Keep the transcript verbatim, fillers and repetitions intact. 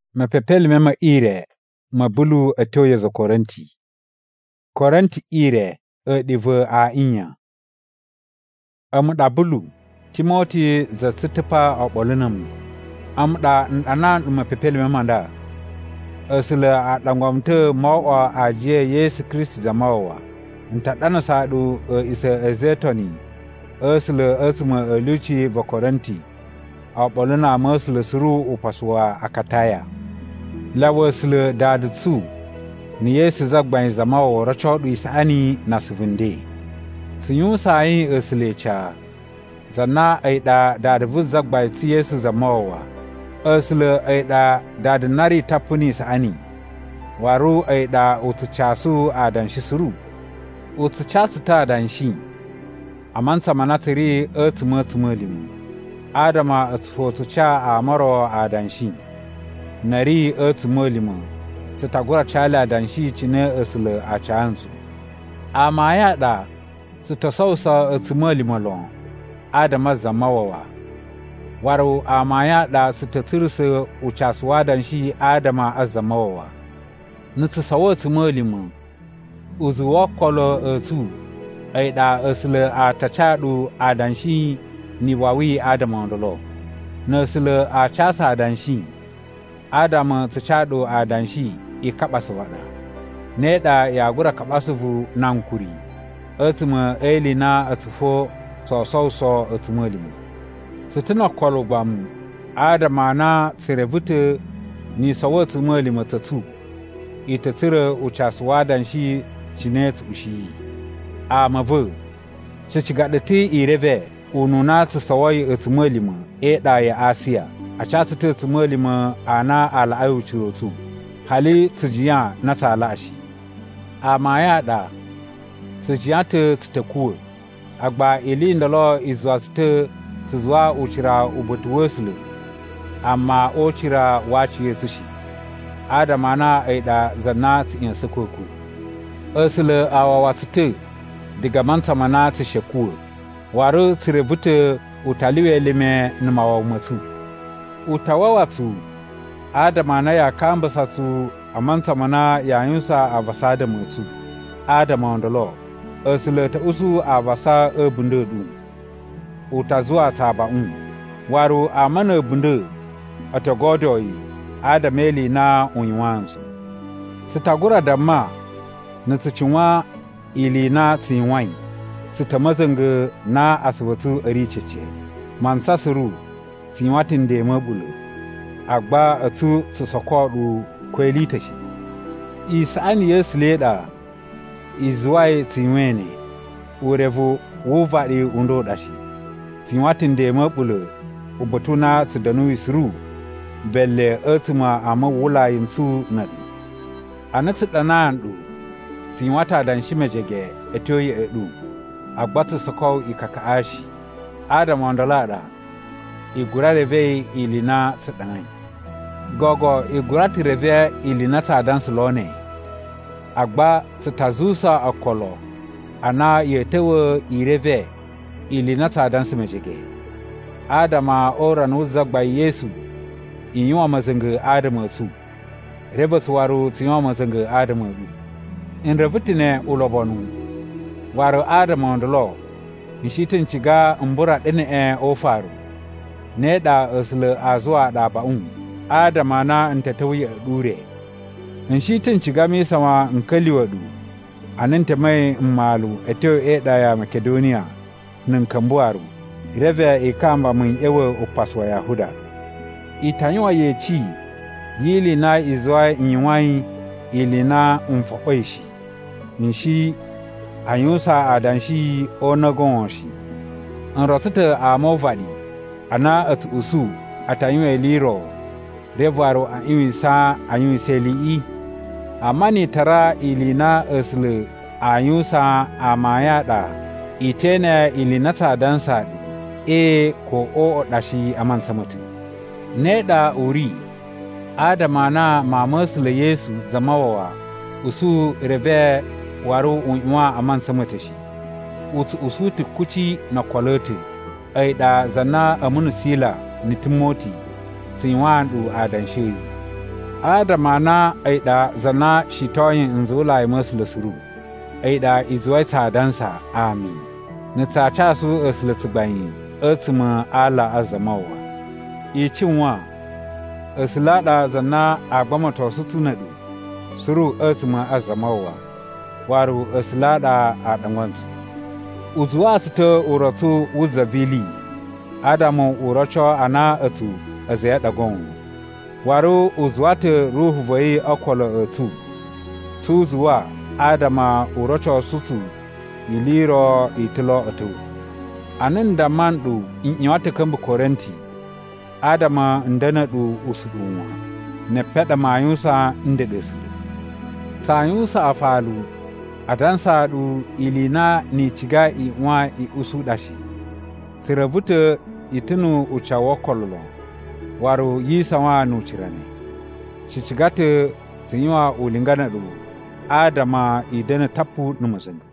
mapepel mema ire mabulu atoye za Korinti. Korinti ire e dive a inya. Amda bulu Timoti za sitipa obolunam. Amda ana mapepel mema da. Asila atangwamte mawa aje Yesu Kristi za mawa. Ntadana sadu isa ezetoni. Asila asma luchi va Korinti. Oboluna masla suru upaswa akataya. Lawasle dadutsu ni Yesu zagban zamawo rachodu isani na sivinde. Sinyu sayi aslecha zanna aida dadvu zagbai ti Yesu zamawa. Asle aida dadnari tapuni isani. Waru aida utuchasu adanshi suru. Utuchasu ta adanshi. Amansa manatiri atmutmulimu. Adama atfotucha amaro adanshi. Nari earth molima sitagura chala danshi chine asle a chansu amaya da sitasausa earth molima lon adama zamawawa waru amaya da sitatirse uchaswa danshi adama azamawawa nitsawo earth molima uzuwa kolo earthu aida asle a tachadu adanshi ni wawi adama ndolo nasle a chasa danshi Adama tachado adanshi i kabasu wada. Neda ya gura kabasu vu nankuri. Etuma eli na atufo so so so etumalimu. Sitina kwalo gbamu. Adama na serevute ni sawo etumalimu tatu. Itatire uchasu wadanshi chinet ushi. Amavu. Chichigadati ireve. Ununa tsawayi etumalimu. Eda ya Asia. A casu ta tumolima ana al'ayu cirotu, hali tsijiya na talashi. A maya da, tsijiya ta tsitakuwa, a gba ili da lo izuwa ta tsizuwa uchira ubutuwasulu, amma o cira waciye tsishi. Adama na aida zanna tsiyin sukuku. Asulu a wawa tsita, diga manta mana tsishekuwa, waru tsirevuta utaliwe lime numawa matu. Utawawatu Adama na ya kamba satu amanta mana ya yunsa avasada mutu Adama ondolo asilata usu avasa ebundedu utazua tabaun waru amana ebunde atagodoi Adameli na unwansu sitagura damma ntsicinwa ili na tsinwai sitamazanga na aswatu aricheche mansasuru Tinwatin de mabulu agba atu sosokodu kweli tashi isani yesleda izwai tinwene urevu wuvadi undo dashi tinwatin de mabulu ubutuna tudanu isru belle atuma amawula yinsu nadu anatu danandu tinwata dan shimejege etoyi edu agbatu sokow ikakaashi Adam ondolada igura reve ilina sadanai gogo igura ti reve ilina ta dans lone agba sitazusa akolo ana yetewe ireve ilina ta dans mejege Adama ora nuza gba Yesu inyo mazanga Adama su reve suwaru tinyo mazanga Adama du in revutine ulobonu waru Adama ondolo nishitin ciga mbura dine e ofaru Neda asle azwa da ba'un Adama na ntatawi dure nshitin cigami sama nkaliwadu ananta mai malu eto eda ya Makedonia nin kambuaru reve ikamba mun ewe opaswa Yahuda itanywa yechi yili na izwa inwai ili na mfakwaishi nshi anyusa adanshi onagonshi nrosita amovali ana at usu atanywe liro revaro a iwisa anyuseli amani tara ilina asle anyusa amayada itena ilina sadansa e ko o dashi amansa mutu neda uri Adama na mamasle Yesu zamawa usu reve waru unwa amansa mutashi utu usu tukuchi na kwalote aida zanna amunu sila ni Timoti tinwandu adanshi Adama na aida zana shitoyin inzula imuslusuru. Aida izwai tsadansa amin. Nitsacha su aslutsbayin atsuma ala azamawa. Ichinwa aslada zana agbamato sutunadu. Suru atsuma azamawa. Waru aslada adangwansu. Uzuwa sita uratu uzavili. Adamu uracho ana atu azaya gon. Waru uzwate ruhu vai akwala atu. Tu zuwa Adama uracho sutu iliro itilo atu. Ananda mandu inyawate kambu korenti. Adama ndana du usudunwa. Ne peda mayusa ndedesu. Sayusa afalu. Adansa du ilina ni chiga i wa i usudashi. Siravuta itinu uchawo kololo. Waru yisawa nuchirane. Sichigate zinyiwa ulingana du. Adama idana tapu numazandu.